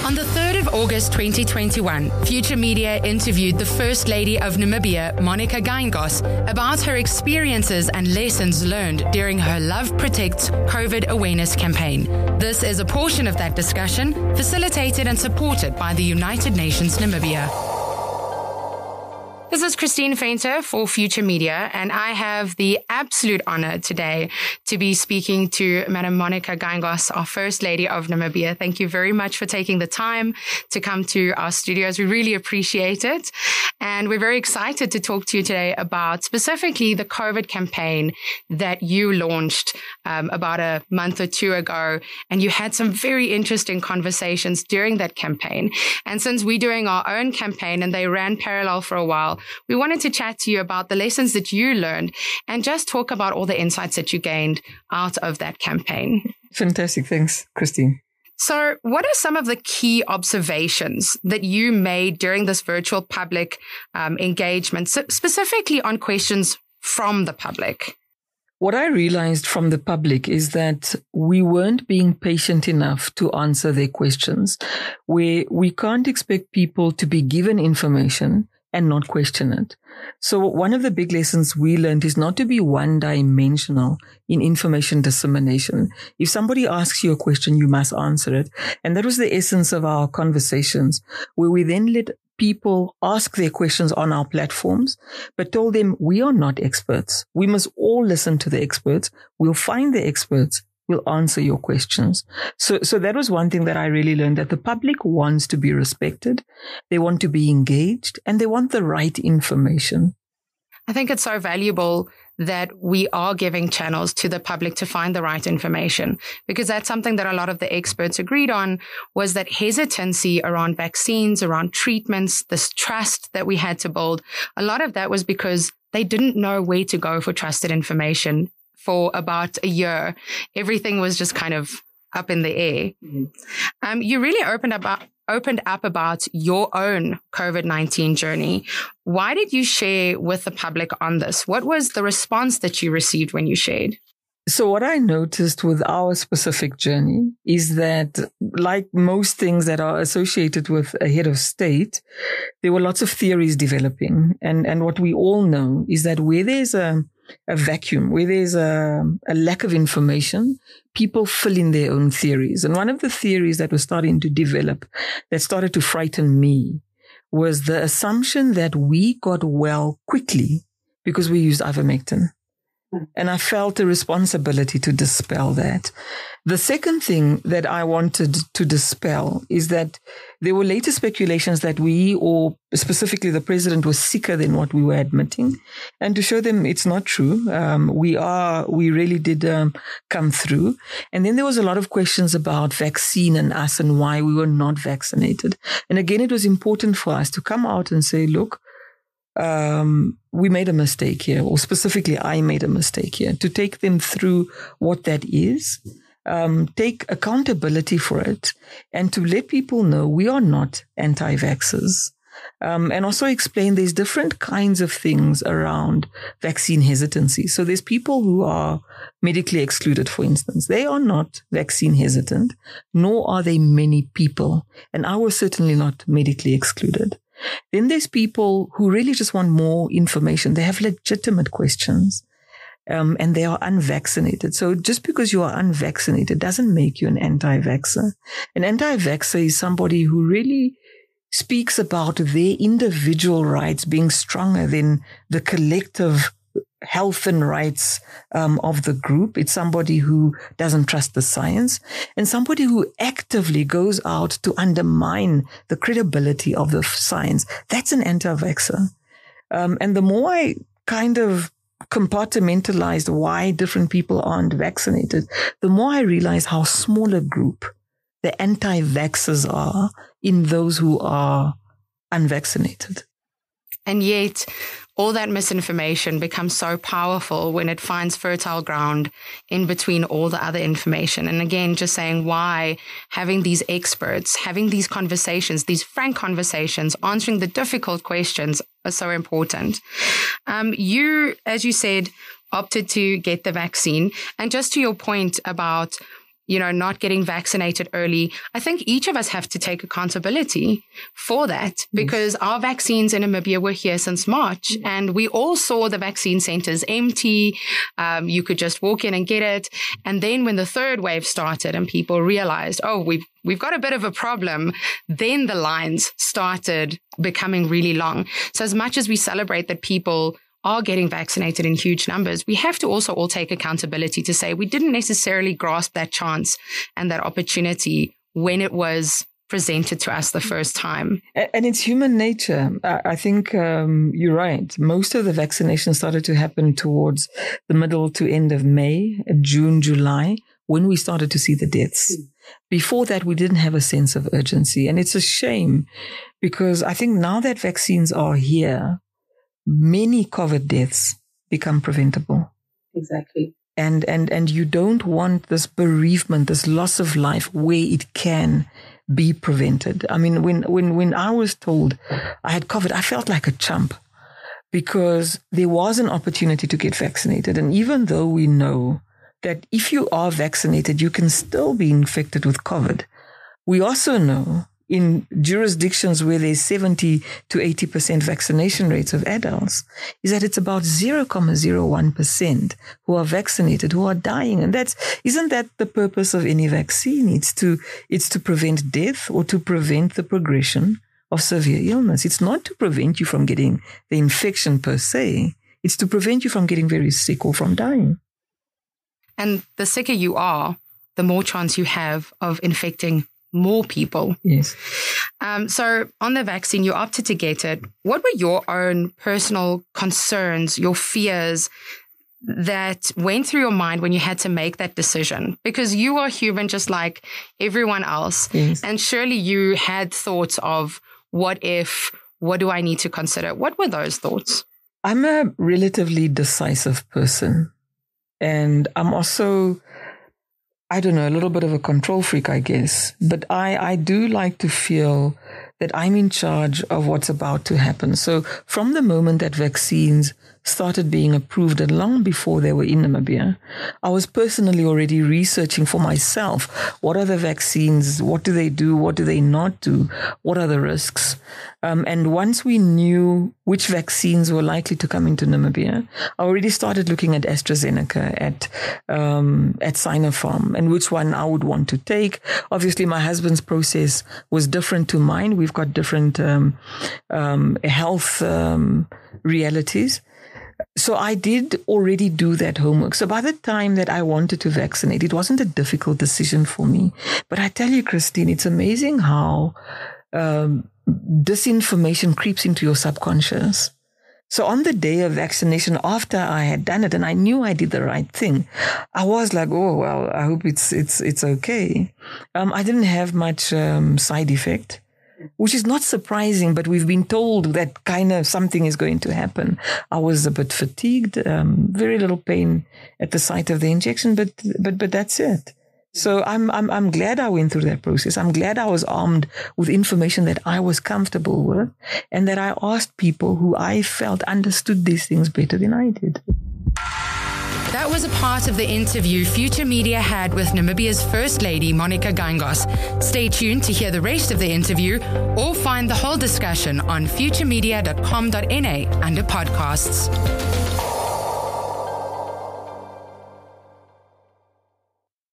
On the 3rd of August 2021, Future Media interviewed the First Lady of Namibia, Monica Geingoss, about her experiences and lessons learned during her Love Protects COVID awareness campaign. This is a portion of that discussion, facilitated and supported by the United Nations Namibia. This is Christine Fainter for Future Media, and I have the absolute honor today to be speaking to Madam Monica Geingoss, our First Lady of Namibia. Thank you very much for taking the time to come to our studios. We really appreciate it. And we're very excited to talk to you today about specifically the COVID campaign that you launched about a month or two ago. And you had some very interesting conversations during that campaign. And since we're doing our own campaign and they ran parallel for a while, we wanted to chat to you about the lessons that you learned and just talk about all the insights that you gained out of that campaign. Fantastic. Thanks, Christine. So what are some of the key observations that you made during this virtual public engagement, specifically on questions from the public? What I realized from the public is that we weren't being patient enough to answer their questions. We can't expect people to be given information and not question it. So one of the big lessons we learned is not to be one-dimensional in information dissemination. If somebody asks you a question, you must answer it. And that was the essence of our conversations, where we then let people ask their questions on our platforms, but told them we are not experts. We must all listen to the experts. We'll find the experts. Will answer your questions. So that was one thing that I really learned, that the public wants to be respected. They want to be engaged and they want the right information. I think it's so valuable that we are giving channels to the public to find the right information, because that's something that a lot of the experts agreed on, was that hesitancy around vaccines, around treatments, this trust that we had to build. A lot of that was because they didn't know where to go for trusted information. For about a year, everything was just kind of up in the air. Mm-hmm. You really opened up about your own COVID-19 journey. Why did you share with the public on this? What was the response that you received when you shared? So what I noticed with our specific journey is that, like most things that are associated with a head of state, there were lots of theories developing. And what we all know is that where there's a vacuum, where there's a lack of information, people fill in their own theories. And one of the theories that was starting to develop, that started to frighten me, was the assumption that we got well quickly because we used ivermectin. And I felt a responsibility to dispel that. The second thing that I wanted to dispel is that there were later speculations that we, or specifically the president, was sicker than what we were admitting, and to show them it's not true. We really did come through. And then there was a lot of questions about vaccine and us and why we were not vaccinated. And again, it was important for us to come out and say, look, we made a mistake here, or specifically I made a mistake here, to take them through what that is, take accountability for it, and to let people know we are not anti-vaxxers. And also explain there's different kinds of things around vaccine hesitancy. So there's people who are medically excluded, for instance. They are not vaccine hesitant, nor are they many people. And I was certainly not medically excluded. Then there's people who really just want more information. They have legitimate questions, and they are unvaccinated. So just because you are unvaccinated doesn't make you an anti-vaxxer. An anti-vaxxer is somebody who really speaks about their individual rights being stronger than the collective health and rights of the group. It's somebody who doesn't trust the science, and somebody who actively goes out to undermine the credibility of the science. That's an anti-vaxxer. And the more I kind of compartmentalized why different people aren't vaccinated, the more I realized how small a group the anti-vaxxers are in those who are unvaccinated. And yet, all that misinformation becomes so powerful when it finds fertile ground in between all the other information. And again, just saying why having these experts, having these conversations, these frank conversations, answering the difficult questions are so important. You, as you said, opted to get the vaccine. And just to your point about not getting vaccinated early. I think each of us have to take accountability for that because our vaccines in Namibia were here since March and we all saw the vaccine centers empty. You could just walk in and get it. And then when the third wave started and people realized, we've got a bit of a problem, then the lines started becoming really long. So as much as we celebrate that people are getting vaccinated in huge numbers, we have to also all take accountability to say we didn't necessarily grasp that chance and that opportunity when it was presented to us the first time. And it's human nature. I think you're right. Most of the vaccination started to happen towards the middle to end of May, June, July, when we started to see the deaths. Before that, we didn't have a sense of urgency. And it's a shame because I think now that vaccines are here, many COVID deaths become preventable. Exactly. And you don't want this bereavement, this loss of life where it can be prevented. I mean, when I was told I had COVID, I felt like a chump because there was an opportunity to get vaccinated. And even though we know that if you are vaccinated, you can still be infected with COVID, we also know in jurisdictions where there's 70 to 80% vaccination rates of adults, is that it's about 0.01% who are vaccinated, who are dying. And isn't that the purpose of any vaccine? It's to prevent death or to prevent the progression of severe illness. It's not to prevent you from getting the infection per se. It's to prevent you from getting very sick or from dying. And the sicker you are, the more chance you have of infecting more people. Yes. So on the vaccine, you opted to get it. What were your own personal concerns, your fears that went through your mind when you had to make that decision? Because you are human just like everyone else. Yes. And surely you had thoughts of what if, what do I need to consider? What were those thoughts? I'm a relatively decisive person. And I'm also, I don't know, a little bit of a control freak, I guess. But I do like to feel that I'm in charge of what's about to happen. So from the moment that vaccines started being approved and long before they were in Namibia, I was personally already researching for myself. What are the vaccines? What do they do? What do they not do? What are the risks? And once we knew which vaccines were likely to come into Namibia, I already started looking at AstraZeneca, at Sinopharm, and which one I would want to take. Obviously, my husband's process was different to mine. We've got different health realities. So I did already do that homework. So by the time that I wanted to vaccinate, it wasn't a difficult decision for me. But I tell you, Christine, it's amazing how disinformation creeps into your subconscious. So on the day of vaccination, after I had done it and I knew I did the right thing, I was like, oh, well, I hope it's okay. I didn't have much side effect, which is not surprising, but we've been told that kind of something is going to happen. I was a bit fatigued, very little pain at the site of the injection, but that's it. So I'm glad I went through that process. I'm glad I was armed with information that I was comfortable with and that I asked people who I felt understood these things better than I did. That was a part of the interview Future Media had with Namibia's First Lady, Monica Geingoss. Stay tuned to hear the rest of the interview or find the whole discussion on futuremedia.com.na under podcasts.